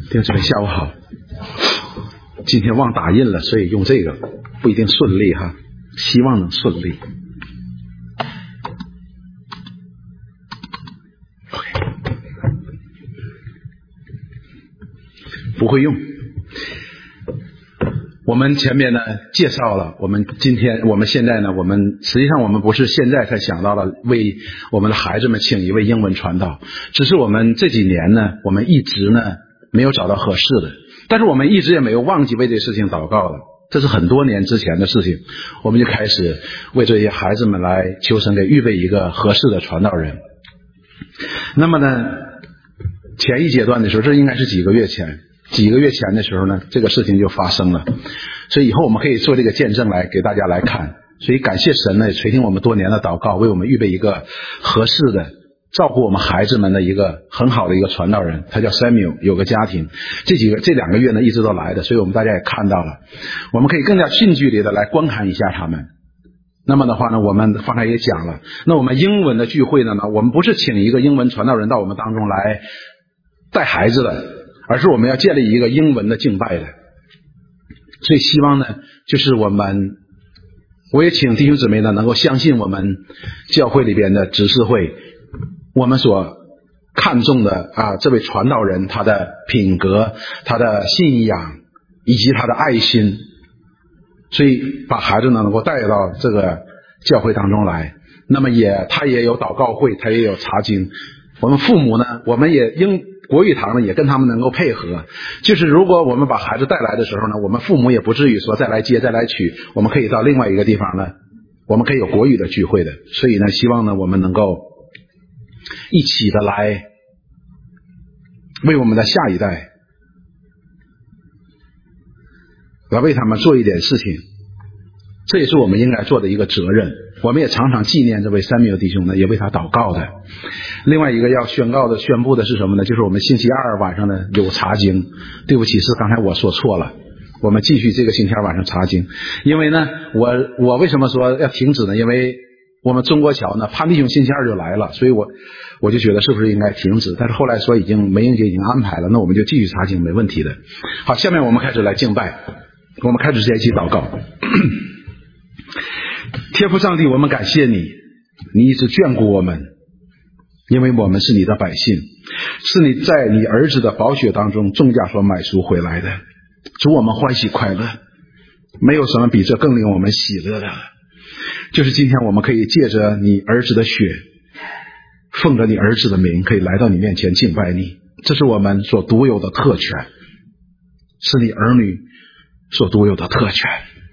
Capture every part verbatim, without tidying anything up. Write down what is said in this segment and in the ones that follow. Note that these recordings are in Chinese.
弟兄姊妹下午好，今天忘打印了，所以用这个不一定顺利哈，希望能顺利。不会用。我们前面呢介绍了，我们今天我们现在呢，我们实际上我们不是现在才想到了为我们的孩子们请一位英文传道，只是我们这几年呢，我们一直呢没有找到合适的，但是我们一直也没有忘记为这事情祷告了。这是很多年之前的事情，我们就开始为这些孩子们来求神给预备一个合适的传道人。那么呢，前一阶段的时候，这应该是几个月前。几个月前的时候呢，这个事情就发生了，所以以后我们可以做这个见证来给大家来看。所以感谢神呢，垂听我们多年的祷告，为我们预备一个合适的照顾我们孩子们的一个很好的一个传道人，他叫 Samuel， 有个家庭。这几个这两个月呢一直都来的，所以我们大家也看到了，我们可以更加近距离的来观看一下他们。那么的话呢，我们方才也讲了，那我们英文的聚会呢，我们不是请一个英文传道人到我们当中来带孩子的，而是我们要建立一个英文的敬拜的。所以希望呢，就是我们我也请弟兄姊妹呢能够相信我们教会里边的执事会，我们所看重的啊这位传道人，他的品格，他的信仰以及他的爱心，所以把孩子呢能够带到这个教会当中来。那么也他也有祷告会，他也有查经。我们父母呢，我们也应国语堂呢也跟他们能够配合，就是如果我们把孩子带来的时候呢，我们父母也不至于说再来接再来取，我们可以到另外一个地方呢，我们可以有国语的聚会的。所以呢，希望呢我们能够一起的来为我们的下一代来为他们做一点事情，这也是我们应该做的一个责任。我们也常常纪念这位Samuel弟兄呢，也为他祷告的。另外一个要宣告的宣布的是什么呢？就是我们星期二晚上呢有查经。对不起，是刚才我说错了，我们继续这个星期二晚上查经。因为呢我我为什么说要停止呢？因为我们中国桥呢潘弟兄星期二就来了，所以我我就觉得是不是应该停止，但是后来说已经梅英姐已经安排了，那我们就继续查经，没问题的。好，下面我们开始来敬拜，我们开始在一起祷告。天父上帝，我们感谢你，你一直眷顾我们，因为我们是你的百姓，是你在你儿子的宝血当中重价所买赎回来的。主，我们欢喜快乐，没有什么比这更令我们喜乐的，就是今天我们可以借着你儿子的血，奉着你儿子的名，可以来到你面前敬拜你，这是我们所独有的特权，是你儿女所独有的特权。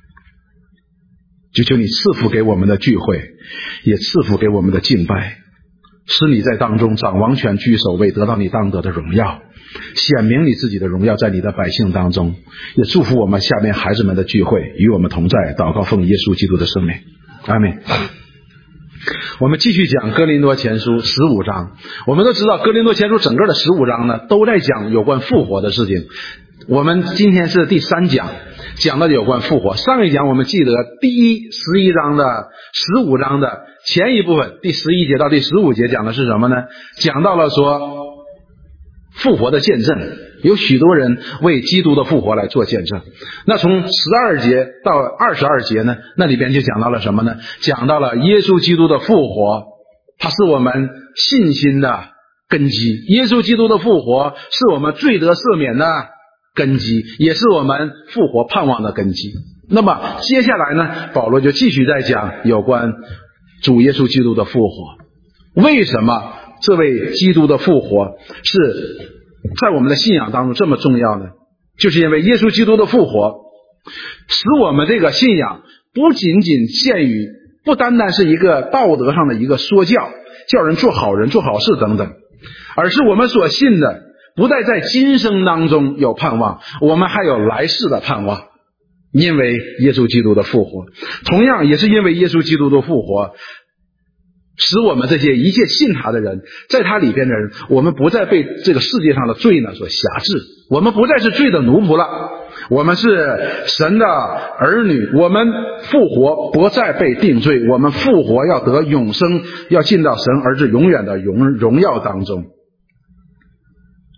就求你赐福给我们的聚会，也赐福给我们的敬拜，使你在当中掌王权居首位，得到你当得的荣耀，显明你自己的荣耀在你的百姓当中。也祝福我们下面孩子们的聚会与我们同在，祷告奉耶稣基督的圣名，阿们。我们继续讲哥林多前书十五章。我们都知道哥林多前书整个的十五章呢都在讲有关复活的事情，我们今天是第三讲，讲到有关复活。上一讲我们记得第一十一章的十五章的前一部分，第十一节到第十五节讲的是什么呢？讲到了说复活的见证，有许多人为基督的复活来做见证。那从十二节到二十二节呢，那里边就讲到了什么呢？讲到了耶稣基督的复活，它是我们信心的根基，耶稣基督的复活是我们罪得赦免的根基，也是我们复活盼望的根基。那么接下来呢，保罗就继续在讲有关主耶稣基督的复活。为什么这位基督的复活是在我们的信仰当中这么重要呢？就是因为耶稣基督的复活使我们这个信仰不仅仅限于，不单单是一个道德上的一个说教，叫人做好人做好事等等，而是我们所信的不但在今生当中有盼望，我们还有来世的盼望。因为耶稣基督的复活，同样也是因为耶稣基督的复活，使我们这些一切信他的人，在他里边的人，我们不再被这个世界上的罪呢所辖制，我们不再是罪的奴仆了，我们是神的儿女，我们复活不再被定罪，我们复活要得永生，要进到神儿子永远的荣荣耀当中。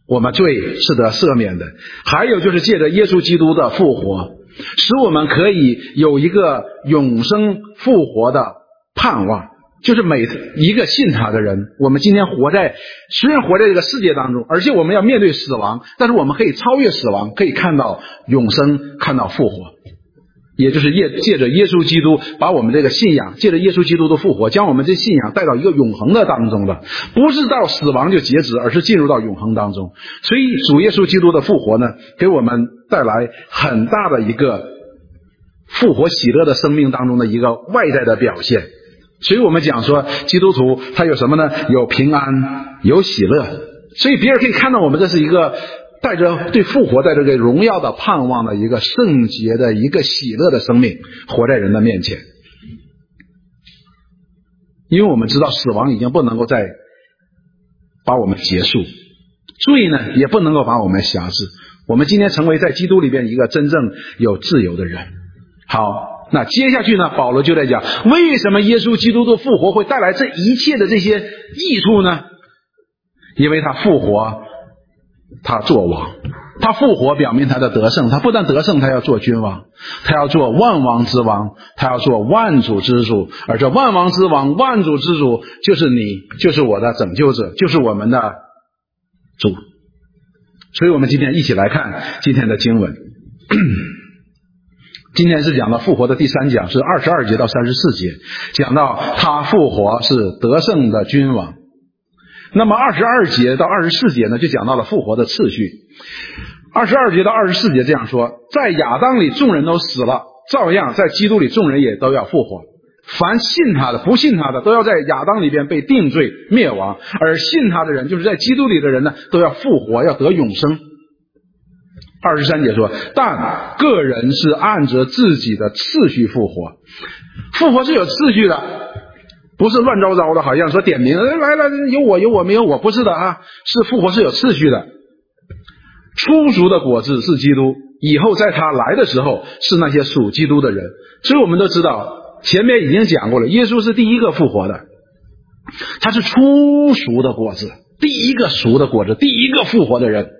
我们罪是得赦免的，还有就是借着耶稣基督的复活，使我们可以有一个永生复活的盼望。就是每一个信他的人，我们今天活在虽然活在这个世界当中，而且我们要面对死亡，但是我们可以超越死亡，可以看到永生，看到复活。也就是借着耶稣基督把我们这个信仰，借着耶稣基督的复活，将我们这信仰带到一个永恒的当中了，不是到死亡就截止，而是进入到永恒当中。所以主耶稣基督的复活呢，给我们带来很大的一个复活喜乐的生命当中的一个外在的表现。所以我们讲说基督徒他有什么呢？有平安，有喜乐。所以别人可以看到我们这是一个带着对复活带着这个荣耀的盼望的一个圣洁的一个喜乐的生命活在人的面前。因为我们知道死亡已经不能够再把我们结束，罪呢也不能够把我们辖制，我们今天成为在基督里边一个真正有自由的人。好，那接下去呢，保罗就在讲为什么耶稣基督的复活会带来这一切的这些益处呢？因为他复活，他做王，他复活表明他的得胜，他不但得胜，他要做君王，他要做万王之王，他要做万主之主，而这万王之王，万主之主就是你，就是我的拯救者，就是我们的主。所以我们今天一起来看今天的经文。今天是讲到复活的第三讲，是二十二节到三十四节，讲到他复活是得胜的君王。那么二十二节到二十四节呢，就讲到了复活的次序。二十二节到二十四节这样说，在亚当里众人都死了，照样在基督里众人也都要复活。凡信他的不信他的都要在亚当里边被定罪灭亡，而信他的人就是在基督里的人呢，都要复活，要得永生。二十三节说，但个人是按着自己的次序复活。复活是有次序的，不是乱糟糟的，好像说点名来了有我有我没有我，不是的啊，是复活是有次序的。初熟的果子是基督，以后在他来的时候是那些属基督的人。所以我们都知道前面已经讲过了，耶稣是第一个复活的，他是初熟的果子，第一个熟的果子，第一个复活的人。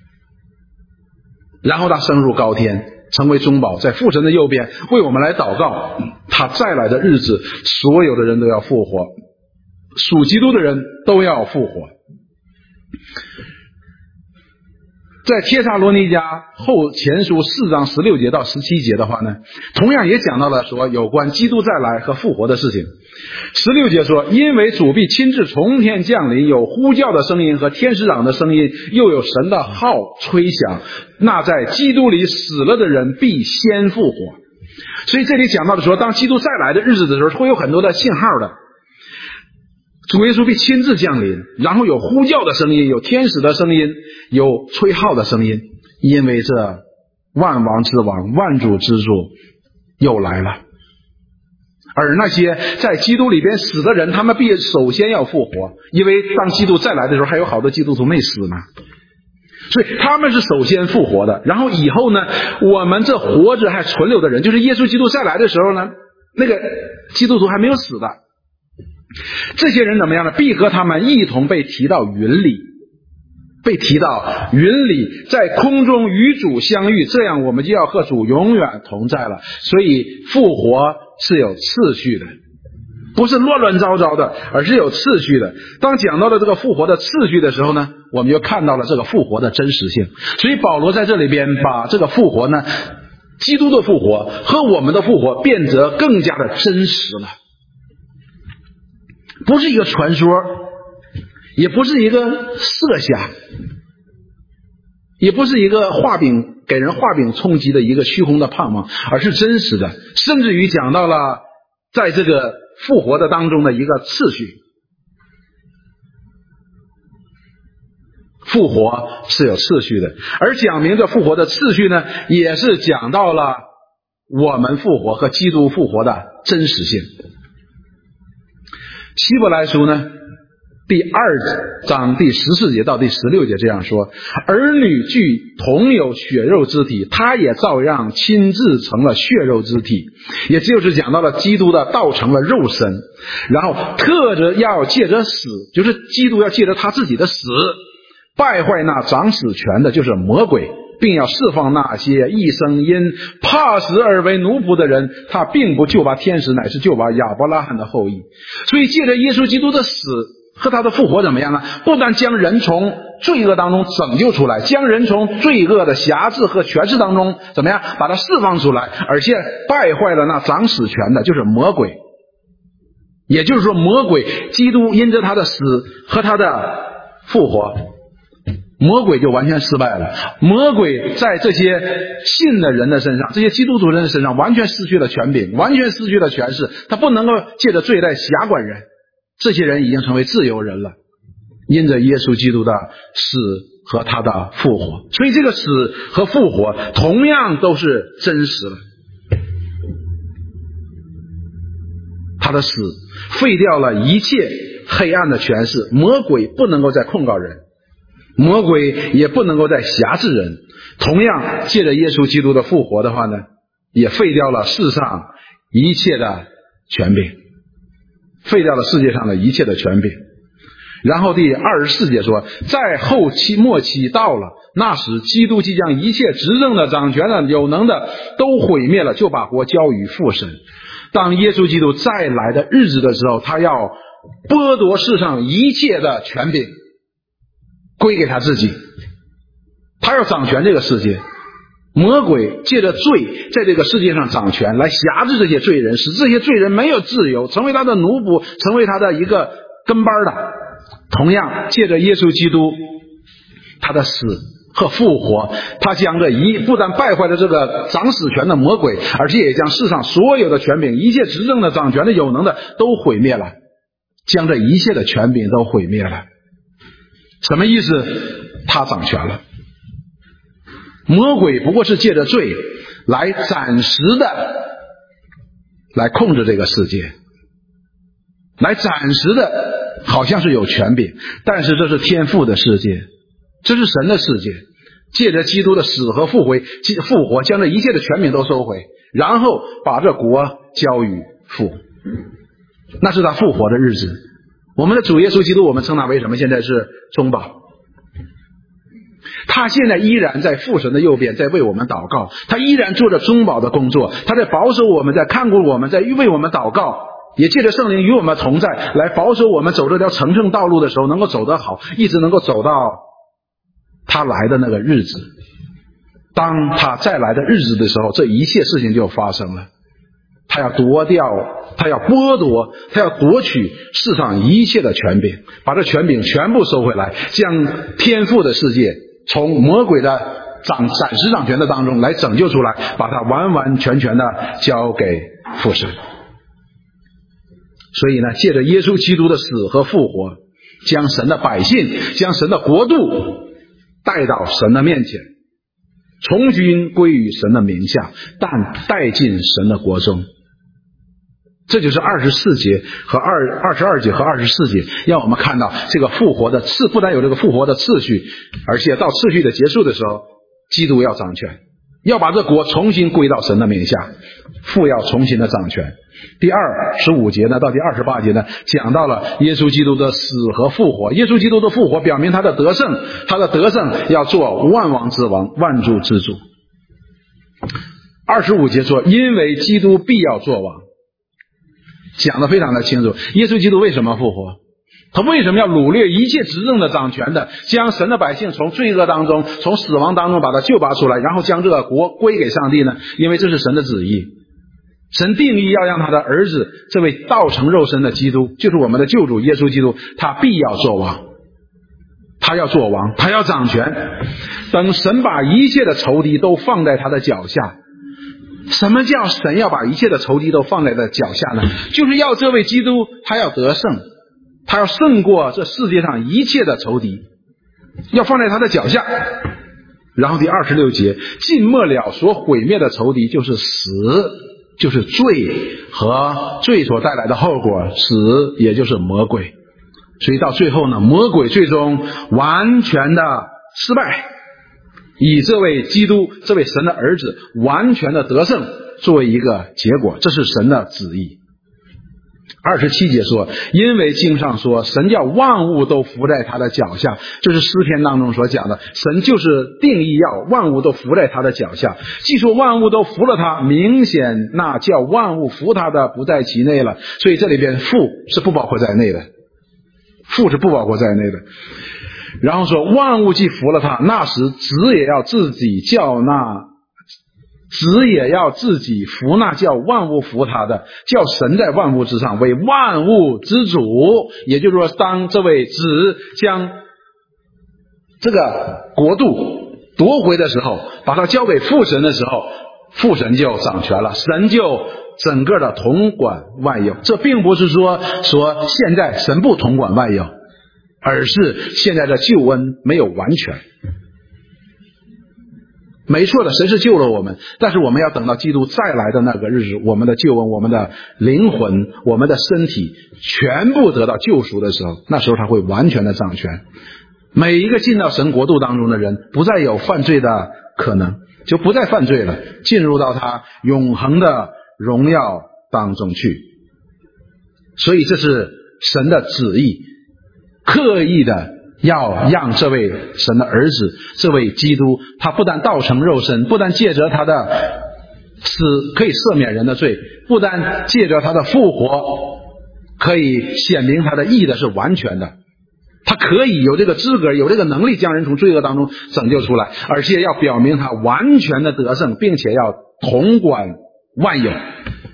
然后他升入高天，成为中保，在父神的右边为我们来祷告。他再来的日子，所有的人都要复活，属基督的人都要复活。在帖撒罗尼迦后前书四章十六节到十七节的话呢，同样也讲到了说有关基督再来和复活的事情。十六节说，因为主必亲自从天降临，有呼叫的声音和天使长的声音，又有神的号吹响，那在基督里死了的人必先复活。所以这里讲到的说，当基督再来的日子的时候，会有很多的信号的。主耶稣必亲自降临，然后有呼叫的声音，有天使的声音，有吹号的声音，因为这万王之王，万主之主又来了。而那些在基督里边死的人，他们必首先要复活，因为当基督再来的时候，还有好多基督徒没死呢，所以他们是首先复活的。然后以后呢，我们这活着还存留的人，就是耶稣基督再来的时候呢，那个基督徒还没有死的，这些人怎么样呢？必和他们一同被提到云里，被提到云里，在空中与主相遇，这样我们就要和主永远同在了。所以复活是有次序的，不是乱乱糟糟的，而是有次序的。当讲到了这个复活的次序的时候呢，我们就看到了这个复活的真实性。所以保罗在这里边把这个复活呢，基督的复活和我们的复活变得更加的真实了，不是一个传说，也不是一个设想，也不是一个画饼给人画饼充饥的一个虚空的盼望，而是真实的。甚至于讲到了在这个复活的当中的一个次序，复活是有次序的，而讲明这复活的次序呢，也是讲到了我们复活和基督复活的真实性。希伯来书呢第二章第十四节到第十六节这样说，儿女俱同有血肉之体，他也照样亲自成了血肉之体，也就是讲到了基督的道成了肉身，然后特着要借着死，就是基督要借着他自己的死， 败坏那掌死权的就是魔鬼，并要释放那些一生因怕死而为奴仆的人。他并不救拔天使，乃是救拔亚伯拉罕的后裔。所以借着耶稣基督的死和他的复活怎么样呢？不但将人从罪恶当中拯救出来，将人从罪恶的辖制和权势当中怎么样把他释放出来，而且败坏了那掌死权的就是魔鬼。也就是说，魔鬼基督因着他的死和他的复活，魔鬼就完全失败了。魔鬼在这些信的人的身上，这些基督徒人的身上完全失去了权柄，完全失去了权势，他不能够借着罪来辖管人。这些人已经成为自由人了，因着耶稣基督的死和他的复活。所以这个死和复活同样都是真实的。他的死废掉了一切黑暗的权势，魔鬼不能够再控告人，魔鬼也不能够再辖制人。同样借着耶稣基督的复活的话呢，也废掉了世上一切的权柄，废掉了世界上的一切的权柄。然后第二十四节说，在后期末期到了，那时基督即将一切执政的、掌权的、有能的都毁灭了，就把国交与父神。当耶稣基督再来的日子的时候，他要剥夺世上一切的权柄，归给他自己，他要掌权这个世界。魔鬼借着罪在这个世界上掌权，来辖制这些罪人，使这些罪人没有自由，成为他的奴仆，成为他的一个跟班的。同样借着耶稣基督他的死和复活，他将这一不但败坏了这个掌死权的魔鬼，而且也将世上所有的权柄，一切执政的、掌权的、有能的都毁灭了，将这一切的权柄都毁灭了。什么意思？他掌权了。魔鬼不过是借着罪来暂时的来控制这个世界，来暂时的好像是有权柄，但是这是天父的世界，这是神的世界。借着基督的死和复活，复活将这一切的权柄都收回，然后把这国交与父。那是他复活的日子。我们的主耶稣基督，我们称他为什么？现在是中保。他现在依然在父神的右边，在为我们祷告，他依然做着中保的工作，他在保守我们，在看顾我们，在为我们祷告，也借着圣灵与我们同在，来保守我们走这条成圣道路的时候能够走得好，一直能够走到他来的那个日子。当他再来的日子的时候，这一切事情就发生了。他要夺掉，他要剥夺，他要夺取世上一切的权柄，把这权柄全部收回来，将天父的世界从魔鬼的掌暂时掌权的当中来拯救出来，把它完完全全的交给父神。所以呢，借着耶稣基督的死和复活，将神的百姓，将神的国度带到神的面前，从军归于神的名下，但带进神的国中。这就是二十四节和二二十二节和二十四节，让我们看到这个复活的次，不但有这个复活的次序，而且到次序的结束的时候，基督要掌权，要把这国重新归到神的名下，父要重新的掌权。第二十五节呢到第二十八节呢，讲到了耶稣基督的死和复活。耶稣基督的复活表明他的得胜，他的得胜要做万王之王，万主之主。二十五节说，因为基督必要做王，讲得非常的清楚。耶稣基督为什么复活？他为什么要掳掠一切执政的、掌权的，将神的百姓从罪恶当中，从死亡当中把他救拔出来，然后将这个国归给上帝呢？因为这是神的旨意。神定义要让他的儿子，这位道成肉身的基督，就是我们的救主耶稣基督，他必要做王，他要做王，他要掌权。等神把一切的仇敌都放在他的脚下。什么叫神要把一切的仇敌都放在他的脚下呢？就是要这位基督他要得胜，他要胜过这世界上一切的仇敌，要放在他的脚下。然后第二十六节，尽末了所毁灭的仇敌就是死，就是罪和罪所带来的后果，死也就是魔鬼。所以到最后呢，魔鬼最终完全的失败，以这位基督，这位神的儿子完全的得胜作为一个结果，这是神的旨意。 二十七节说，因为经上说神叫万物都伏在他的脚下，就是诗篇当中所讲的，神就是定义要万物都伏在他的脚下。既说万物都服了他，明显那叫万物服他的不在其内了，所以这里边父是不包括在内的，父是不包括在内的。然后说万物既服了他，那时子也要自己叫那子也要自己服那叫万物服他的，叫神在万物之上为万物之主。也就是说，当这位子将这个国度夺回的时候，把它交给父神的时候，父神就掌权了，神就整个的统管万有。这并不是说说现在神不统管万有，而是现在的救恩没有完全。没错的，神是救了我们，但是我们要等到基督再来的那个日子，我们的救恩，我们的灵魂，我们的身体全部得到救赎的时候，那时候他会完全的掌权。每一个进到神国度当中的人，不再有犯罪的可能，就不再犯罪了，进入到他永恒的荣耀当中去。所以这是神的旨意，刻意的要让这位神的儿子，这位基督，他不但道成肉身，不但借着他的死可以赦免人的罪，不但借着他的复活可以显明他的义的是完全的，他可以有这个资格，有这个能力将人从罪恶当中拯救出来，而且要表明他完全的得胜，并且要统管万有。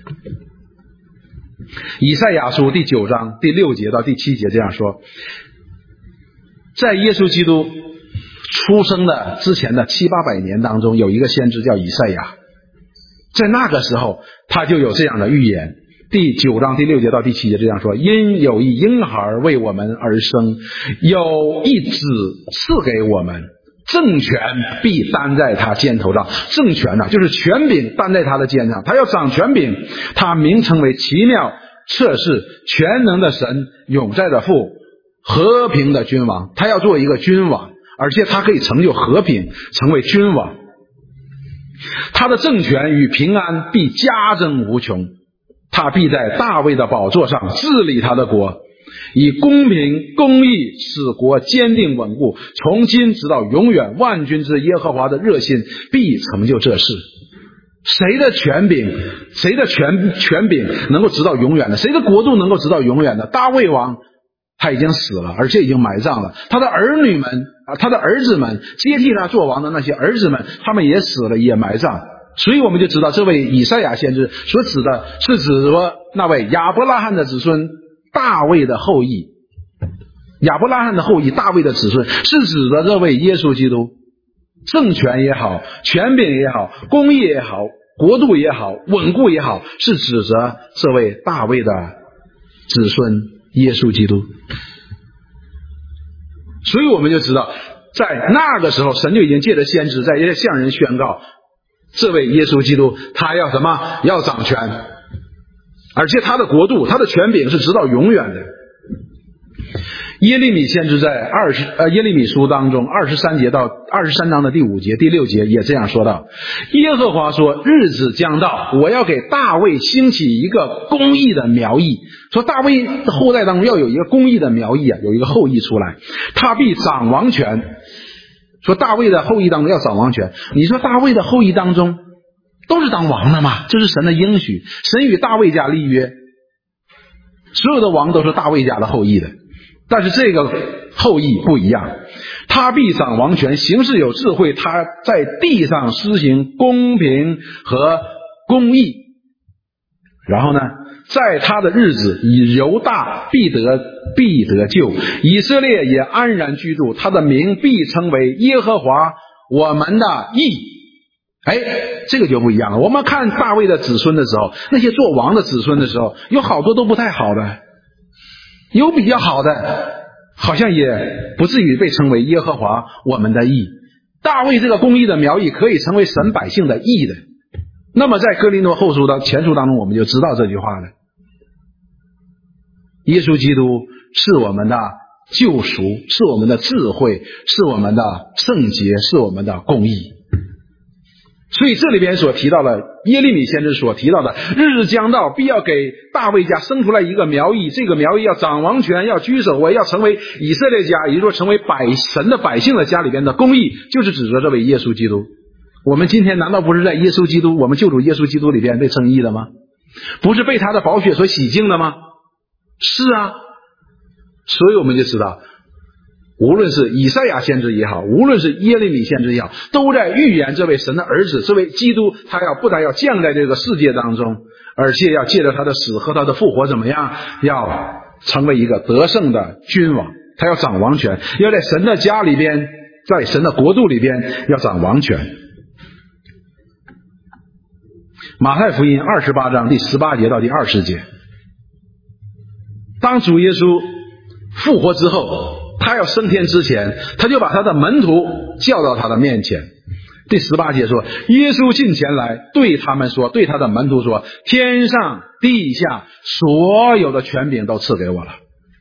以赛亚书第九章第六节到第七节这样说，在耶稣基督出生的之前的七八百年当中，有一个先知叫以赛亚，在那个时候他就有这样的预言。第九章第六节到第七节这样说，因有一婴孩为我们而生，有一子赐给我们，政权必担在他肩头上。政权呢、啊，就是权柄担在他的肩上，他要掌权柄，他名称为奇妙、测试、全能的神、永在的父、和平的君王。他要做一个君王，而且他可以成就和平，成为君王。他的政权与平安必加增无穷，他必在大卫的宝座上治理他的国，以公平公义使国坚定稳固，从今直到永远。万军之耶和华的热心必成就这事。谁的权柄，谁的权权柄能够直到永远的？谁的国度能够直到永远的？大卫王他已经死了，而且已经埋葬了。他的儿女们啊，他的儿子们接替他做王的那些儿子们，他们也死了，也埋葬。所以我们就知道，这位以赛亚先知所指的是指着那位亚伯拉罕的子孙大卫的后裔。亚伯拉罕的后裔大卫的子孙是指的这位耶稣基督。政权也好，权柄也好，公义也好，国度也好，稳固也好，是指着这位大卫的子孙耶稣基督。所以我们就知道，在那个时候神就已经借着先知在向人宣告，这位耶稣基督他要什么？要掌权，而且他的国度，他的权柄是直到永远的。耶利米先知在二十呃耶利米书当中二十三节到二十三章的第五节第六节也这样说道，耶和华说，日子将到，我要给大卫兴起一个公义的苗裔。说大卫的后代当中要有一个公义的苗裔啊，有一个后裔出来，他必掌王权。说大卫的后裔当中要掌王权，你说大卫的后裔当中都是当王的嘛？这是神的应许，神与大卫家立约，所有的王都是大卫家的后裔的。但是这个后裔不一样，他必掌王权，行事有智慧，他在地上施行公平和公义。然后呢，在他的日子，以犹大必得必得救，以色列也安然居住，他的名必称为耶和华我们的义。哎，这个就不一样了。我们看大卫的子孙的时候，那些做王的子孙的时候，有好多都不太好的，有比较好的，好像也不至于被称为耶和华我们的义。大卫这个公义的苗裔可以成为神百姓的义的。那么在哥林多后书的前书当中，我们就知道这句话了。耶稣基督是我们的救赎，是我们的智慧，是我们的圣洁，是我们的公义。 所以这里边所提到的耶利米先知所提到的日子将到，必要给大卫家生出来一个苗裔，这个苗裔要掌王权，要居首位，要成为以色列家，也就是说成为百神的百姓的家里边的公义，就是指着这位耶稣基督。我们今天难道不是在耶稣基督，我们救主耶稣基督里边被称义的吗？不是被他的宝血所洗净的吗？是啊。所以我们就知道，无论是以赛亚先知也好，无论是耶利米先知也好，都在预言这位神的儿子，这位基督，他要不但要降在这个世界当中，而且要借着他的死和他的复活怎么样，要成为一个得胜的君王，他要掌王权，要在神的家里边，在神的国度里边要掌王权。马太福音二十八章第十八节到第二十节，当主耶稣复活之后，他要升天之前，他就把他的门徒叫到他的面前。第十八节说，耶稣近前来对他们说，对他的门徒说，天上地下所有的权柄都赐给我了。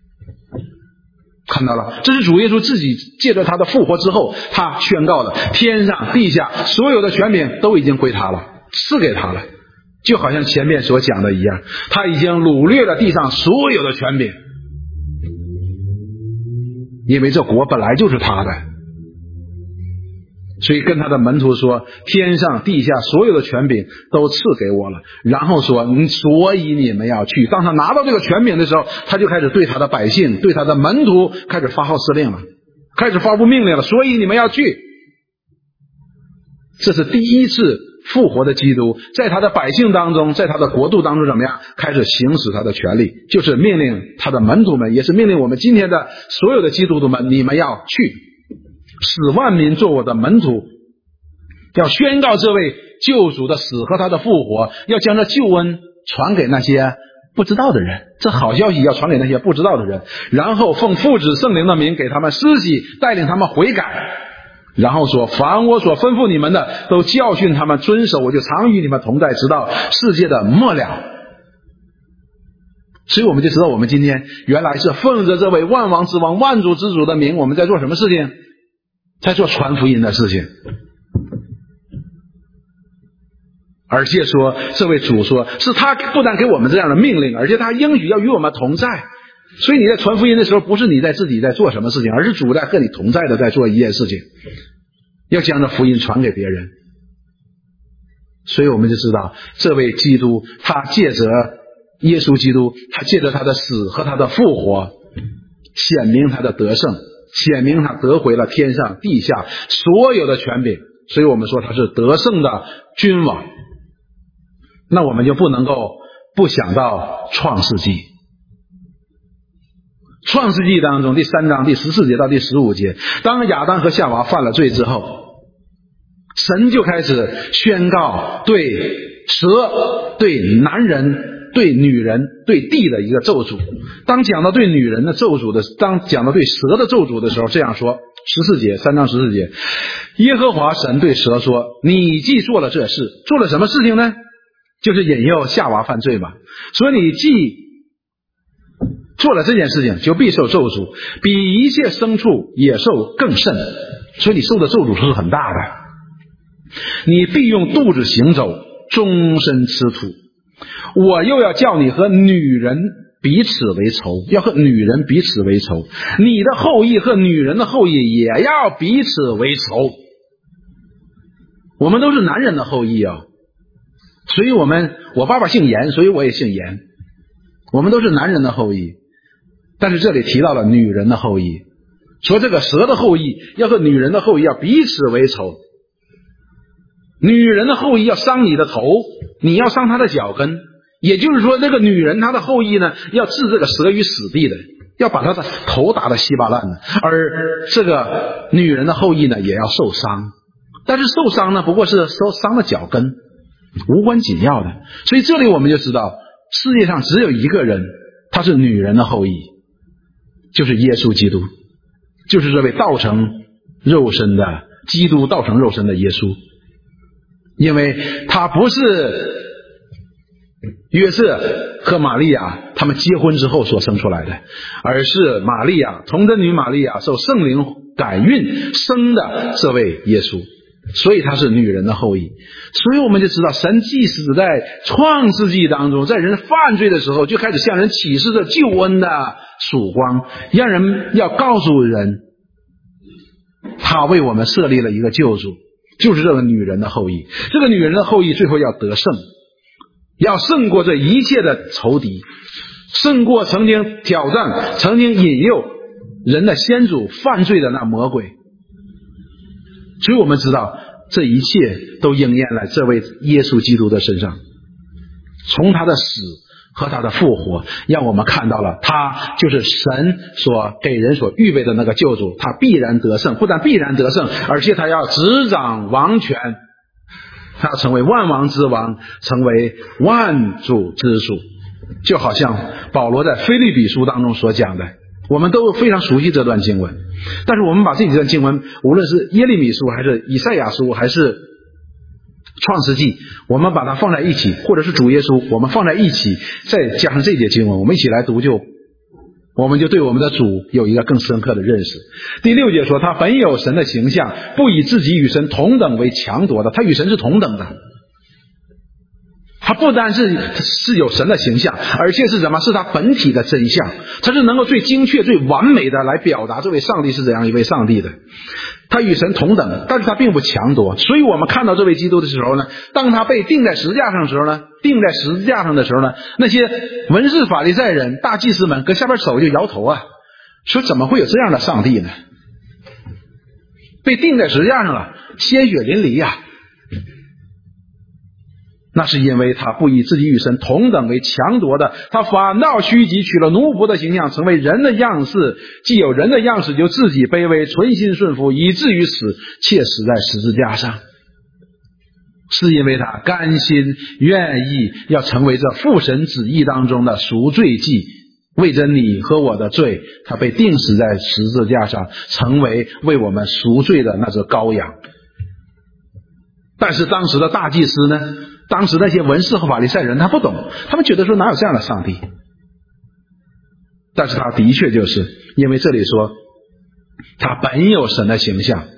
看到了，这是主耶稣自己借着他的复活之后，他宣告的，天上地下所有的权柄都已经归他了，赐给他了。就好像前面所讲的一样，他已经掳掠了地上所有的权柄，因为这国本来就是他的。所以跟他的门徒说，天上地下所有的权柄都赐给我了，然后说，所以你们要去。当他拿到这个权柄的时候，他就开始对他的百姓，对他的门徒开始发号施令了，开始发布命令了，所以你们要去。这是第一次复活的基督在他的百姓当中，在他的国度当中怎么样开始行使他的权利，就是命令他的门徒们，也是命令我们今天的所有的基督徒们，你们要去，使万民做我的门徒，要宣告这位救主的死和他的复活，要将这救恩传给那些不知道的人，这好消息要传给那些不知道的人，然后奉父子圣灵的名给他们施洗，带领他们悔改，然后说，凡我所吩咐你们的都教训他们遵守，我就常与你们同在，直到世界的末了。所以我们就知道，我们今天原来是奉着这位万王之王万主之主的名，我们在做什么事情？在做传福音的事情。而且说，这位主说，是他不但给我们这样的命令，而且他应许要与我们同在。所以你在传福音的时候，不是你在自己在做什么事情，而是主在和你同在的在做一件事情，要将这福音传给别人。所以我们就知道，这位基督他借着耶稣基督，他借着他的死和他的复活，显明他的得胜，显明他得回了天上地下所有的权柄。所以我们说他是得胜的君王。那我们就不能够不想到创世纪。创世纪当中第三章第十四节到第十五节，当亚当和夏娃犯了罪之后，神就开始宣告对蛇、对男人、对女人、对地的一个咒诅。当讲到对女人的咒诅的，当讲到对蛇的咒诅的时候，这样说，十四节，三章十四节，耶和华神对蛇说，你既做了这事，做了什么事情呢？就是引诱夏娃犯罪嘛。所以你既做了这件事情，就必受咒诅，比一切牲畜野兽更甚。所以你受的咒诅是很大的。你必用肚子行走，终身吃土。我又要叫你和女人彼此为仇，要和女人彼此为仇，你的后裔和女人的后裔也要彼此为仇。我们都是男人的后裔啊，所以我们我爸爸姓严，所以我也姓严，我们都是男人的后裔。但是这里提到了女人的后裔，说这个蛇的后裔要和女人的后裔要彼此为仇。女人的后裔要伤你的头，你要伤她的脚跟，也就是说这个女人她的后裔呢，要置这个蛇于死地的，要把她的头打得稀巴烂的，而这个女人的后裔呢也要受伤，但是受伤呢不过是受伤了脚跟，无关紧要的。所以这里我们就知道，世界上只有一个人，他是女人的后裔，就是耶稣基督，就是这位道成肉身的基督，道成肉身的耶稣。因为他不是约瑟和玛利亚他们结婚之后所生出来的，而是玛利亚童贞女玛利亚受圣灵感孕生的这位耶稣。 所以他是女人的后裔。所以我们就知道，神即使在创世纪当中，在人犯罪的时候，就开始向人启示着救恩的曙光，让人要告诉人，他为我们设立了一个救主，就是这个女人的后裔。这个女人的后裔最后要得胜，要胜过这一切的仇敌，胜过曾经挑战、曾经引诱人的先祖犯罪的那魔鬼。所以我们知道，这一切都应验了这位耶稣基督的身上。从他的死和他的复活，让我们看到了他就是神所给人所预备的那个救主，他必然得胜，不但必然得胜，而且他要执掌王权，他要成为万王之王，成为万主之主。就好像保罗在腓立比书当中所讲的，我们都非常熟悉这段经文，但是我们把这几段经文，无论是耶利米书还是以赛亚书还是创世纪，我们把它放在一起，或者是主耶稣，我们放在一起，再加上这节经文，我们一起来读，就我们就对我们的主有一个更深刻的认识。第六节说，他本有神的形象，不以自己与神同等为强夺的。他与神是同等的，他不单是是有神的形象，而且是什么？是他本体的真相。他是能够最精确、最完美的来表达这位上帝是怎样一位上帝的。他与神同等，但是他并不强夺。所以我们看到这位基督的时候呢，当他被钉在十字架上的时候呢，钉在十字架上的时候呢，那些文士法利赛人、大祭司们搁下边手就摇头啊，说怎么会有这样的上帝呢？被钉在十字架上了，鲜血淋漓啊！那是因为他不以自己与神同等为强夺的，他反倒虚己，取了奴仆的形象，成为人的样式，既有人的样式，就自己卑微，存心顺服，以至于死，且死在十字架上。是因为他甘心愿意要成为这父神旨意当中的赎罪祭，为着你和我的罪，他被钉死在十字架上，成为为我们赎罪的那只羔羊。但是当时的大祭司呢，当时那些文士和法利赛人他不懂，他们觉得说哪有这样的上帝。但是他的确就是，因为这里说他本有神的形象，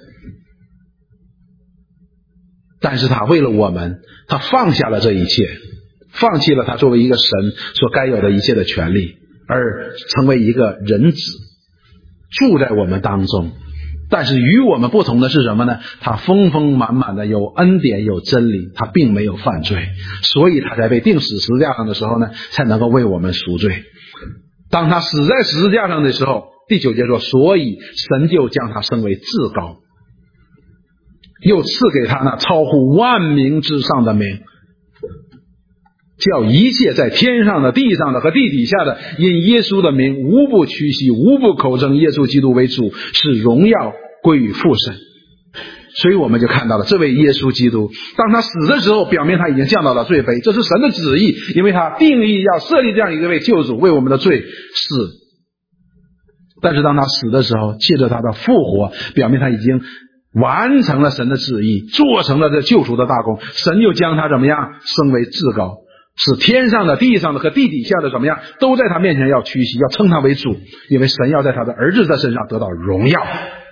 但是他为了我们，他放下了这一切，放弃了他作为一个神所该有的一切的权利，而成为一个人子，住在我们当中。但是与我们不同的是什么呢？他丰丰满满的有恩典有真理，他并没有犯罪，所以他在被钉死十字架上的时候呢，才能够为我们赎罪。当他死在十字架上的时候，第九节说，所以神就将他升为至高，又赐给他那超乎万名之上的名，叫一切在天上的、地上的和地底下的，因耶稣的名无不屈膝，无不口称耶稣基督为主，使荣耀归于父神。所以我们就看到了这位耶稣基督，当他死的时候，表面他已经降到了罪卑，这是神的旨意，因为他定义要设立这样一位救主，为我们的罪死。但是当他死的时候，借着他的复活，表面他已经完成了神的旨意，做成了这救赎的大功，神又将他怎么样升为至高，使天上的、地上的和地底下的怎么样都在他面前要屈膝，要称他为主，因为神要在他的儿子的身上得到荣耀。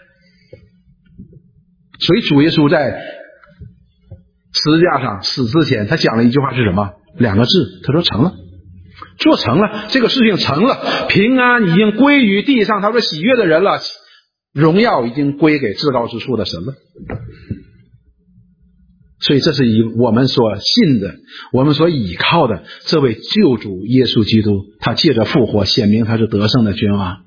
所以主耶稣在十字架上死之前，他讲了一句话是什么？两个字，他说成了，做成了，这个事情成了，平安已经归于地上他说喜悦的人了，荣耀已经归给至高之处的神了。所以这是以我们所信的，我们所倚靠的这位救主耶稣基督，他借着复活显明他是得胜的君王，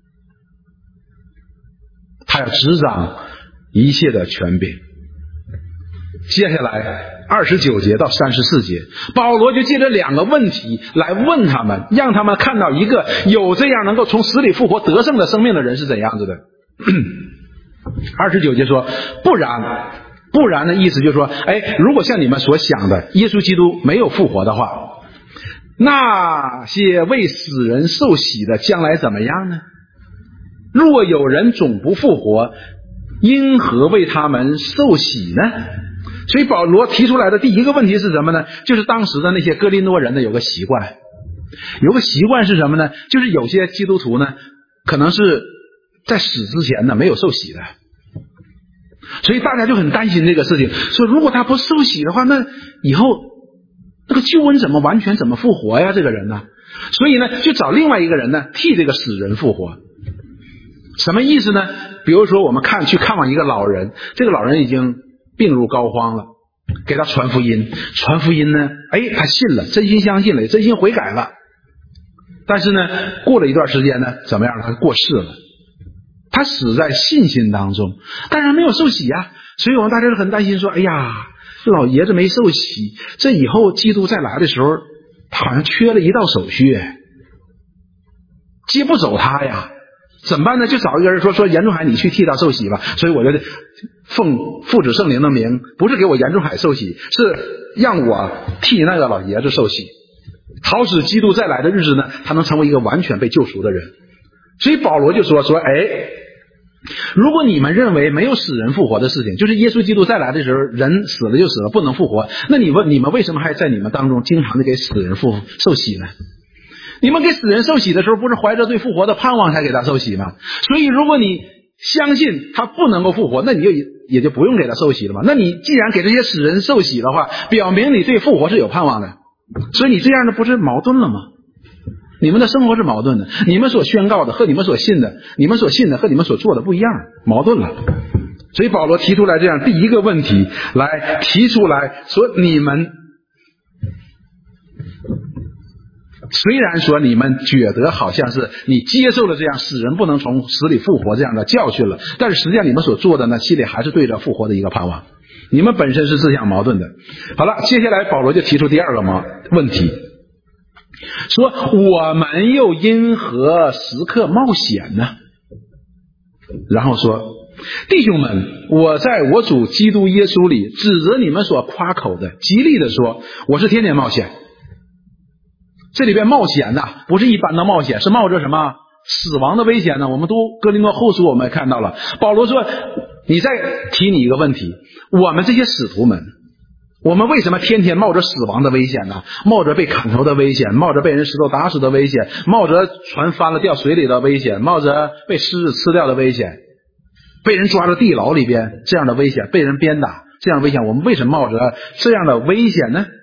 他要执掌一切的权柄。接下来二十九节到三十四节，保罗就借着两个问题来问他们，让他们看到一个有这样能够从死里复活得胜的生命的人是怎样子的。二十九节说，不然不然的意思就是说，哎，如果像你们所想的耶稣基督没有复活的话，那些为死人受洗的将来怎么样呢？若有人总不复活，因何为他们受洗呢？所以保罗提出来的第一个问题是什么呢？就是当时的那些哥林多人呢，有个习惯，有个习惯是什么呢？就是有些基督徒呢，可能是在死之前呢没有受洗的， 所以大家就很担心这个事情，说如果他不受洗的话，那以后那个救恩怎么完全怎么复活呀？这个人呢？所以呢，就找另外一个人呢替这个死人复活。什么意思呢？比如说我们看去看望一个老人，这个老人已经病入膏肓了，给他传福音，传福音呢，哎，他信了，真心相信了，真心悔改了。但是呢，过了一段时间呢，怎么样？他过世了。他死在信心当中，但是他没有受洗啊，所以我们大家都很担心，说：“哎呀，这老爷子没受洗，这以后基督再来的时候，他好像缺了一道手续，接不走他呀。”怎么办呢？就找一个人说说严仲海，你去替他受洗吧。所以我就奉父子圣灵的名，不是给我严仲海受洗，是让我替那个老爷子受洗，好使基督再来的日子呢，他能成为一个完全被救赎的人。所以保罗就说说，哎，如果你们认为没有死人复活的事情，就是耶稣基督再来的时候，人死了就死了，不能复活，那你问你们为什么还在你们当中经常的给死人复受洗呢？你们给死人受洗的时候，不是怀着对复活的盼望才给他受洗吗？所以如果你相信他不能够复活，那你就也就不用给他受洗了嘛。那你既然给这些死人受洗的话，表明你对复活是有盼望的，所以你这样的不是矛盾了吗？你们的生活是矛盾的，你们所宣告的和你们所信的，你们所信的和你们所做的不一样，矛盾了。所以保罗提出来这样第一个问题，来提出来说，你们虽然说你们觉得好像是你接受了这样死人不能从死里复活这样的教训了，但是实际上你们所做的呢，心里还是对着复活的一个盼望，你们本身是自相矛盾的。好了，接下来保罗就提出第二个问题，说我们又因何时刻冒险呢？然后说，弟兄们，我在我主基督耶稣里指着你们所夸口的，极力的说，我是天天冒险。这里边冒险呢，不是一般的冒险，是冒着什么死亡的危险呢？我们读哥林多后书，我们也看到了，保罗说，你再提你一个问题，我们这些使徒们，我们为什么天天冒着死亡的危险呢？冒着被砍头的危险，冒着被人石头打死的危险，冒着船翻了掉水里的危险，冒着被狮子吃掉的危险，被人抓到地牢里边这样的危险，被人鞭打这样的危险，我们为什么冒着这样的危险呢？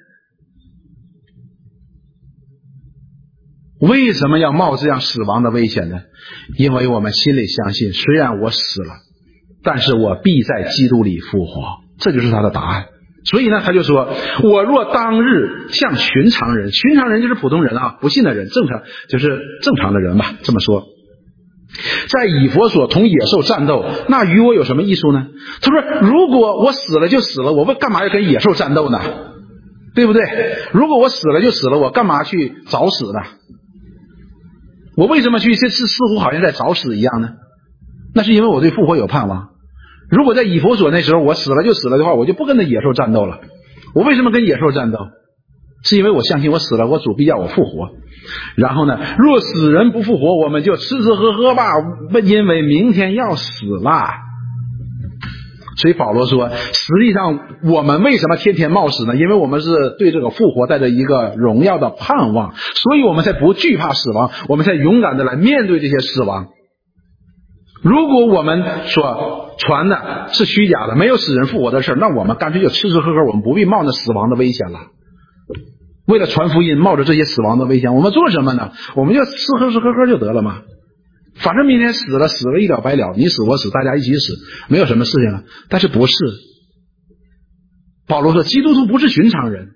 为什么要冒这样死亡的危险呢？因为我们心里相信，虽然我死了，但是我必在基督里复活，这就是他的答案。所以呢，他就说，我若当日像寻常人，寻常人就是普通人啊，不信的人，正常就是正常的人吧，这么说，在以弗所同野兽战斗，那与我有什么益处呢？他说，如果我死了就死了，我为干嘛要跟野兽战斗呢？对不对？如果我死了就死了，我干嘛去找死呢？我为什么去这次似乎好像在找死一样呢？那是因为我对复活有盼望。如果在以弗所那时候我死了就死了的话，我就不跟那野兽战斗了。我为什么跟野兽战斗？是因为我相信我死了，我主必要我复活。然后呢，若死人不复活，我们就吃吃喝喝吧，因为明天要死了。所以保罗说，实际上我们为什么天天冒死呢？因为我们是对这个复活带着一个荣耀的盼望，所以我们才不惧怕死亡，我们才勇敢的来面对这些死亡。如果我们所传的是虚假的，没有死人复活的事，那我们干脆就吃吃喝喝，我们不必冒着死亡的危险了。为了传福音，冒着这些死亡的危险，我们做什么呢？我们就吃喝吃喝喝就得了嘛。反正明天死了，死了一了百了，你死我死，大家一起死，没有什么事情了。但是不是？保罗说，基督徒不是寻常人，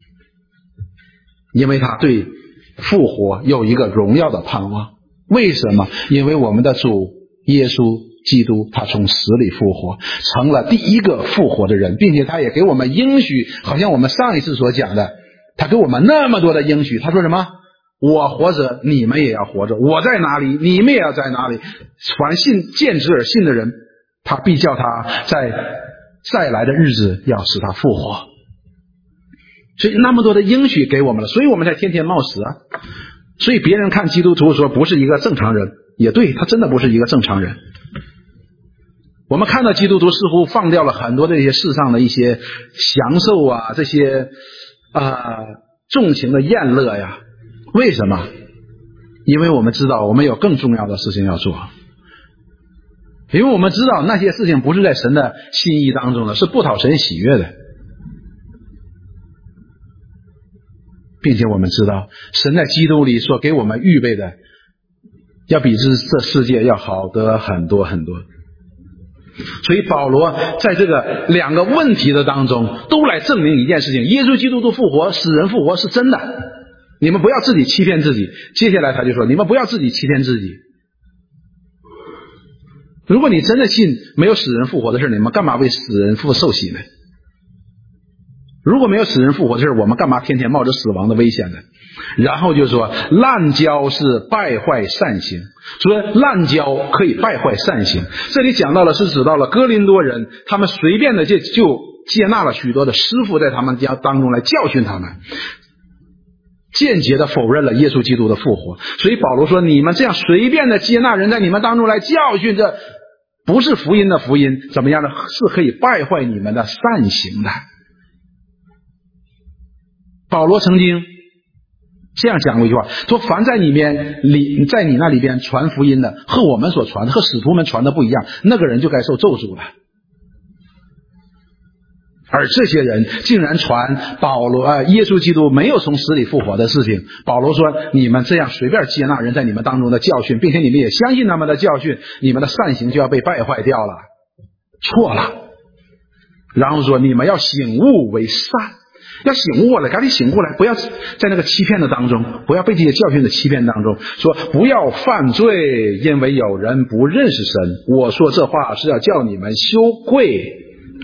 因为他对复活有一个荣耀的盼望。为什么？因为我们的主耶稣基督，他从死里复活，成了第一个复活的人，并且他也给我们应许，好像我们上一次所讲的，他给我们那么多的应许。他说什么？我活着，你们也要活着；我在哪里，你们也要在哪里。凡信见之而信的人，他必叫他在再来的日子要使他复活。所以那么多的应许给我们了，所以我们才天天冒死啊。所以别人看基督徒说不是一个正常人，也对，他真的不是一个正常人。我们看到基督徒似乎放掉了很多这些世上的一些享受啊，这些啊、呃、纵情的宴乐呀。为什么？因为我们知道我们有更重要的事情要做。 因为我们知道那些事情不是在神的心意当中的，是不讨神喜悦的，并且我们知道神在基督里所给我们预备的要比这这世界要好得很多很多。所以保罗在这个两个问题的当中都来证明一件事情，耶稣基督的复活，使人复活是真的，你们不要自己欺骗自己。接下来他就说，你们不要自己欺骗自己。如果你真的信没有使人复活的事，你们干嘛为使人复受洗呢？如果没有使人复活的事，我们干嘛天天冒着死亡的危险呢？然后就说滥交是败坏善行，说滥交可以败坏善行。这里讲到了是指到了哥林多人，他们随便的就就接纳了许多的师傅在他们家当中来教训他们，间接的否认了耶稣基督的复活。所以保罗说，你们这样随便的接纳人在你们当中来教训，这不是福音的福音，怎么样呢？是可以败坏你们的善行的。保罗曾经这样讲过一句话，说凡在里面里在你那里边传福音的，和我们所传的和使徒们传的不一样，那个人就该受咒诅了。而这些人竟然传保罗呃耶稣基督没有从死里复活的事情。保罗说，你们这样随便接纳人在你们当中的教训，并且你们也相信他们的教训，你们的善行就要被败坏掉了，错了。然后说，你们要醒悟为善，要醒悟过来，赶紧醒过来，不要在那个欺骗的当中，不要被这些教训的欺骗当中。说不要犯罪，因为有人不认识神。我说这话是要叫你们羞愧。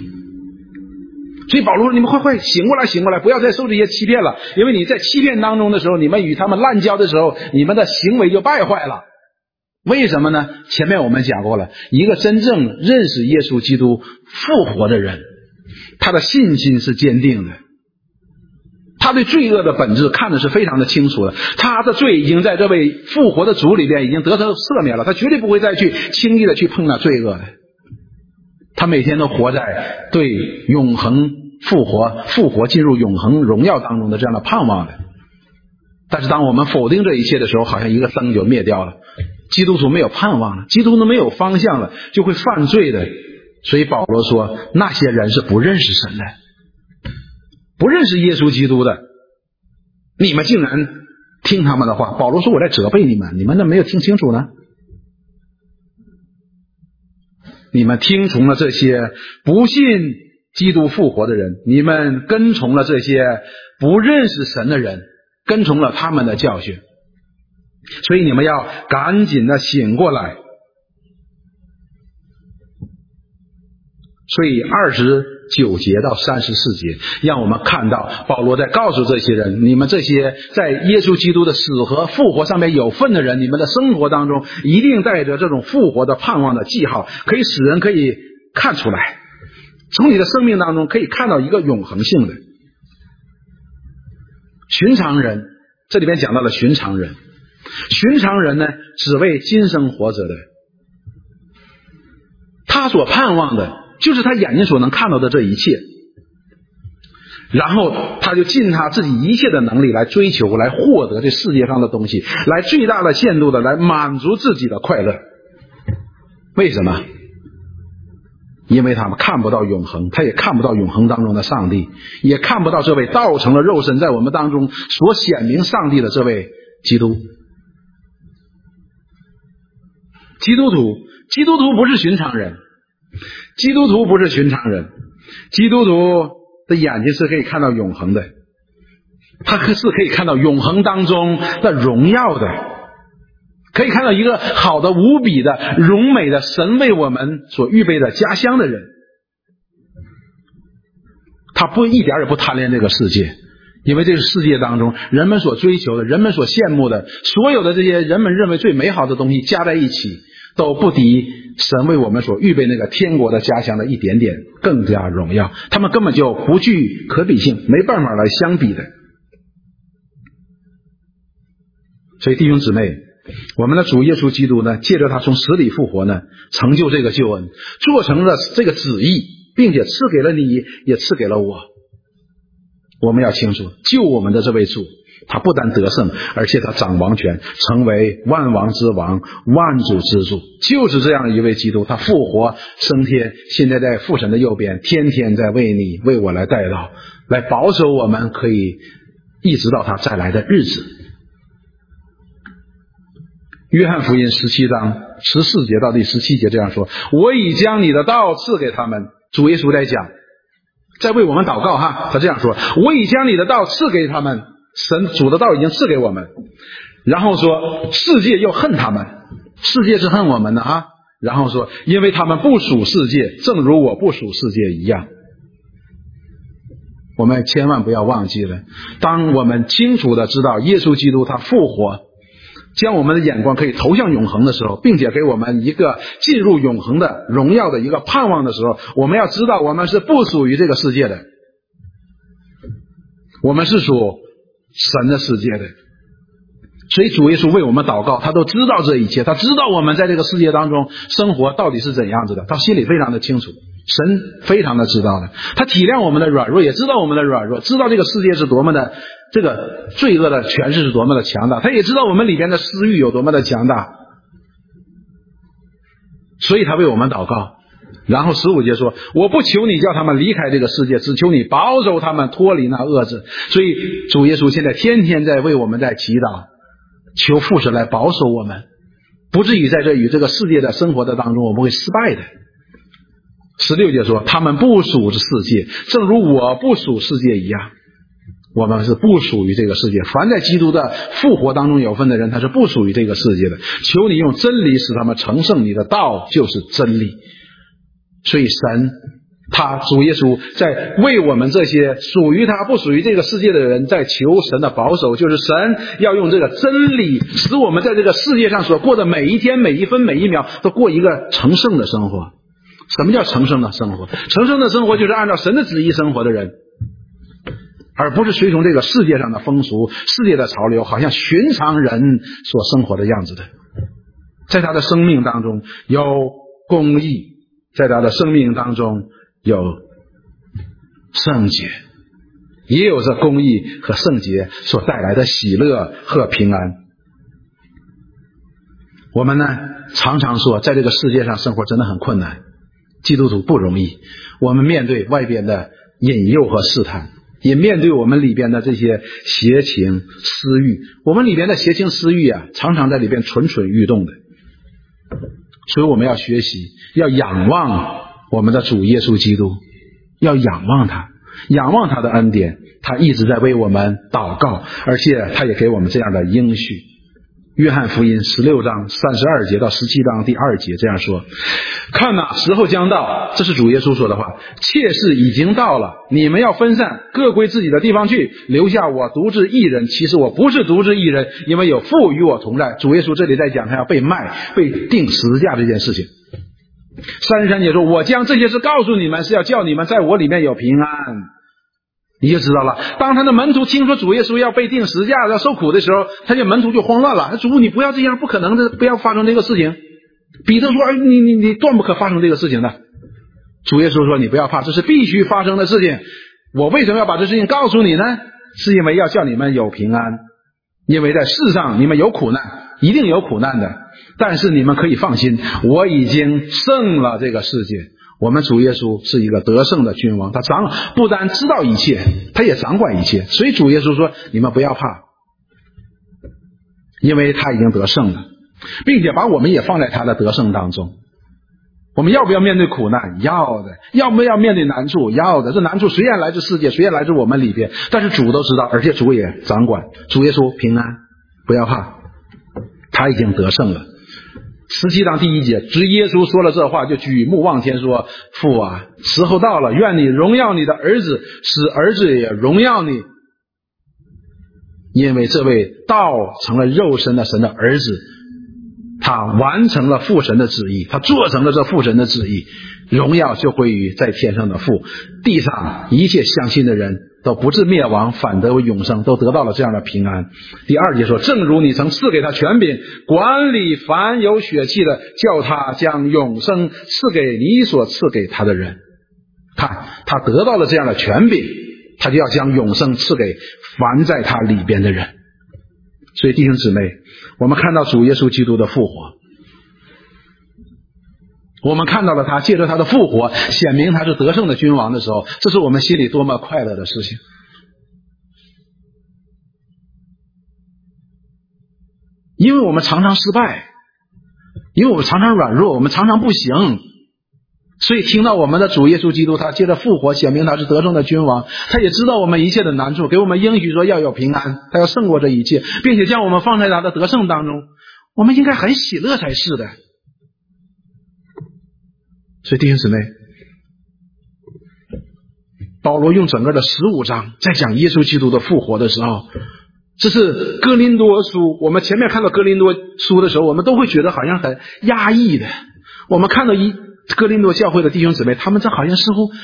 所以保罗说，你们快快醒过来，醒过来，不要再受这些欺骗了，因为你在欺骗当中的时候，你们与他们滥交的时候，你们的行为就败坏了。为什么呢？前面我们讲过了，一个真正认识耶稣基督复活的人，他的信心是坚定的，他对罪恶的本质看的是非常的清楚的，他的罪已经在这位复活的主里边已经得到赦免了，他绝对不会再去轻易的去碰那罪恶的。他每天都活在对永恒复活复活进入永恒荣耀当中的这样的盼望的。但是当我们否定这一切的时候，好像一个灯就灭掉了，基督徒没有盼望了，基督徒没有方向了，就会犯罪的。所以保罗说，那些人是不认识神的，不认识耶稣基督的，你们竟然听他们的话。保罗说，我在责备你们，你们那没有听清楚呢？你们听从了这些不信基督复活的人，你们跟从了这些不认识神的人，跟从了他们的教训。所以你们要赶紧的醒过来。所以二十九节到三十四节让我们看到保罗在告诉这些人，你们这些在耶稣基督的死和复活上面有份的人，你们的生活当中一定带着这种复活的盼望的记号，可以使人可以看出来，从你的生命当中可以看到一个永恒性的。寻常人，这里边讲到了寻常人，寻常人呢，只为今生活着的，他所盼望的就是他眼睛所能看到的这一切，然后他就尽他自己一切的能力来追求，来获得这世界上的东西，来最大的限度的来满足自己的快乐。为什么？因为他们看不到永恒，他也看不到永恒当中的上帝，也看不到这位道成了肉身在我们当中所显明上帝的这位基督。基督徒，基督徒不是寻常人，基督徒不是寻常人，基督徒的眼睛是可以看到永恒的，他是可以看到永恒当中的荣耀的，可以看到一个好的无比的荣美的神为我们所预备的家乡的人。他不一点也不贪恋这个世界，因为这个世界当中人们所追求的，人们所羡慕的，所有的这些人们认为最美好的东西加在一起，都不敌神为我们所预备那个天国的家乡的一点点更加荣耀，他们根本就不具可比性，没办法来相比的。所以弟兄姊妹，我们的主耶稣基督呢，借着他从死里复活呢，成就这个救恩，做成了这个旨意，并且赐给了你，也赐给了我。我们要清楚，救我们的这位主他不但得胜，而且他掌王权，成为万王之王，万主之主。就是这样一位基督，他复活升天，现在在父神的右边，天天在为你为我来代劳，来保守我们可以一直到他再来的日子。约翰福音十七章十四节到第十七节这样说，我已将你的道赐给他们。主耶稣在讲，在为我们祷告哈，他这样说，我已将你的道赐给他们，神主的道已经赐给我们。然后说世界又恨他们，世界是恨我们的啊。然后说因为他们不属世界，正如我不属世界一样。我们千万不要忘记了，当我们清楚的知道耶稣基督他复活，将我们的眼光可以投向永恒的时候，并且给我们一个进入永恒的荣耀的一个盼望的时候，我们要知道我们是不属于这个世界的，我们是属神的世界的。所以主耶稣为我们祷告，他都知道这一切，他知道我们在这个世界当中生活到底是怎样子的，他心里非常的清楚，神非常的知道的，他体谅我们的软弱，也知道我们的软弱，知道这个世界是多么的这个罪恶的权势是多么的强大，他也知道我们里边的私欲有多么的强大，所以他为我们祷告。然后十五节说，我不求你叫他们离开这个世界，只求你保守他们脱离那恶者。所以主耶稣现在天天在为我们在祈祷，求父神来保守我们，不至于在这与这个世界的生活的当中我们会失败的。十六节说，他们不属世界，正如我不属世界一样。我们是不属于这个世界，凡在基督的复活当中有份的人，他是不属于这个世界的。求你用真理使他们成圣，你的道就是真理。所以神他主耶稣在为我们这些属于他不属于这个世界的人在求神的保守，就是神要用这个真理使我们在这个世界上所过的每一天每一分每一秒都过一个成圣的生活。什么叫成圣的生活？成圣的生活就是按照神的旨意生活的人，而不是随从这个世界上的风俗世界的潮流，好像寻常人所生活的样子的。在他的生命当中有公义，在他的生命当中有圣洁，也有着公义和圣洁所带来的喜乐和平安。我们呢常常说在这个世界上生活真的很困难，基督徒不容易，我们面对外边的引诱和试探，也面对我们里边的这些邪情私欲，我们里边的邪情私欲啊常常在里边蠢蠢欲动的。所以我们要学习，要仰望我们的主耶稣基督，要仰望他，仰望他的恩典，他一直在为我们祷告，而且他也给我们这样的应许。约翰福音十六章三十二节到十七章第二节这样说，看哪，时候将到，这是主耶稣说的话，切是已经到了，你们要分散，各归自己的地方去，留下我独自一人。其实我不是独自一人，因为有父与我同在。主耶稣这里在讲他要被卖被钉十字架这件事情。三十三节说，我将这些事告诉你们，是要叫你们在我里面有平安。你就知道了，当他的门徒听说主耶稣要被钉十字架要受苦的时候，他就门徒就慌乱了，主你不要这样，不可能的，不要发生这个事情。彼得说，哎，你你你断不可发生这个事情的。主耶稣说，你不要怕，这是必须发生的事情。我为什么要把这事情告诉你呢？是因为要叫你们有平安，因为在世上你们有苦难，一定有苦难的，但是你们可以放心，我已经胜了这个世界。我们主耶稣是一个得胜的君王，他掌不但知道一切，他也掌管一切。所以主耶稣说，你们不要怕，因为他已经得胜了，并且把我们也放在他的得胜当中。我们要不要面对苦难？要的。要不要面对难处？要的。这难处虽然来自世界，虽然来自我们里边，但是主都知道，而且主也掌管。主耶稣平安，不要怕，他已经得胜了。十七章第一节，只耶稣说了这话，就举目望天说，父啊，时候到了，愿你荣耀你的儿子，使儿子也荣耀你，因为这位道成了肉身的神的儿子，他完成了父神的旨意，他做成了这父神的旨意，荣耀就归于在天上的父，地上一切相信的人都不至灭亡，反得为永生，都得到了这样的平安。第二节说，正如你曾赐给他权柄，管理凡有血气的，叫他将永生赐给你所赐给他的人。看，他得到了这样的权柄， 他就要将永生赐给凡在他里边的人。所以弟兄姊妹，我们看到主耶稣基督的复活，我们看到了他借着他的复活显明他是得胜的君王的时候，这是我们心里多么快乐的事情。因为我们常常失败，因为我们常常软弱，我们常常不行，所以听到我们的主耶稣基督他借着复活显明他是得胜的君王，他也知道我们一切的难处，给我们应许说要有平安，他要胜过这一切，并且将我们放在他的得胜当中，我们应该很喜乐才是的。所以弟兄姊妹，保罗用整个的十五章在讲耶稣基督的复活的时候，这是哥林多书，我们前面看到哥林多书的时候，我们都会觉得好像很压抑的。我们看到一哥林多教会的弟兄姊妹，他们这好像似乎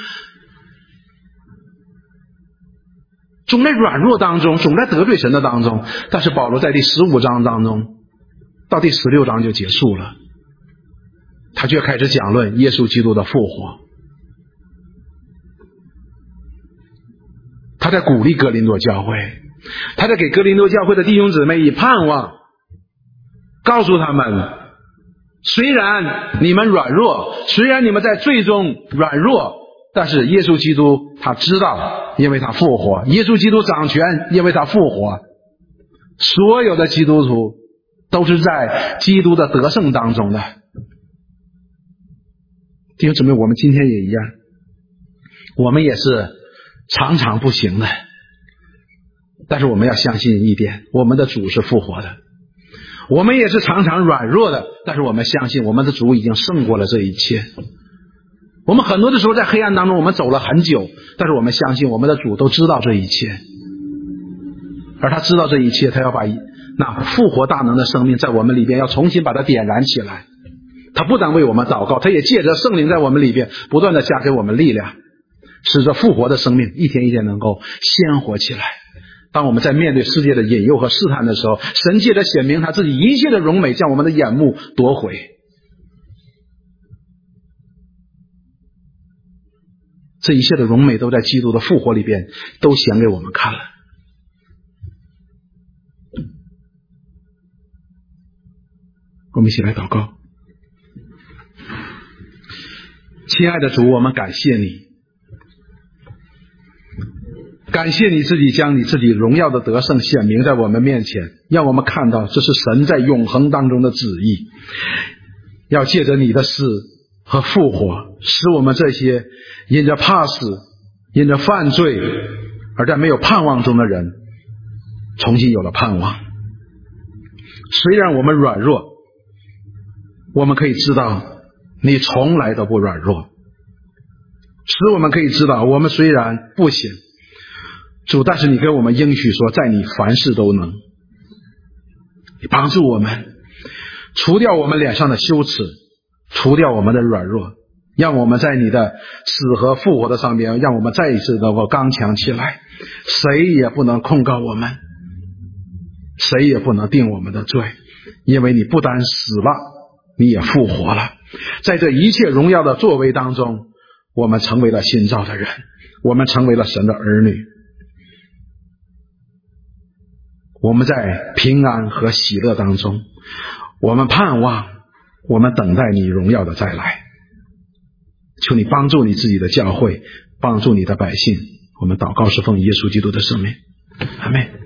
总在软弱当中，总在得罪神的当中。但是保罗在第十五章当中到第十六章就结束了，他就开始讲论耶稣基督的复活。他在鼓励哥林多教会，他在给哥林多教会的弟兄姊妹以盼望，告诉他们，虽然你们软弱，虽然你们在最终软弱，但是耶稣基督他知道，因为他复活，耶稣基督掌权，因为他复活，所有的基督徒都是在基督的得胜当中的。弟兄姊妹，我们今天也一样，我们也是常常不行的，但是我们要相信一点，我们的主是复活的。我们也是常常软弱的，但是我们相信我们的主已经胜过了这一切。我们很多的时候在黑暗当中我们走了很久，但是我们相信我们的主都知道这一切，而他知道这一切，他要把那复活大能的生命在我们里边要重新把它点燃起来。他不但为我们祷告，他也借着圣灵在我们里边不断的加给我们力量，使得复活的生命一天一天能够鲜活起来。当我们在面对世界的引诱和试探的时候，神借着显明他自己一切的荣美，将我们的眼目夺回。这一切的荣美都在基督的复活里边都显给我们看了。我们一起来祷告。亲爱的主，我们感谢你，感谢你自己将你自己荣耀的得胜显明在我们面前，让我们看到这是神在永恒当中的旨意，要借着你的死和复活，使我们这些因着怕死、因着犯罪而在没有盼望中的人重新有了盼望。虽然我们软弱，我们可以知道你从来都不软弱，使我们可以知道我们虽然不行，主，但是你给我们应许说在你凡事都能。你帮助我们除掉我们脸上的羞耻，除掉我们的软弱，让我们在你的死和复活的上面，让我们再一次能够刚强起来，谁也不能控告我们，谁也不能定我们的罪，因为你不单死了，你也复活了。在这一切荣耀的作为当中，我们成为了新造的人，我们成为了神的儿女，我们在平安和喜乐当中，我们盼望，我们等待你荣耀的再来。求你帮助你自己的教会，帮助你的百姓。我们祷告是奉耶稣基督的圣名，阿们。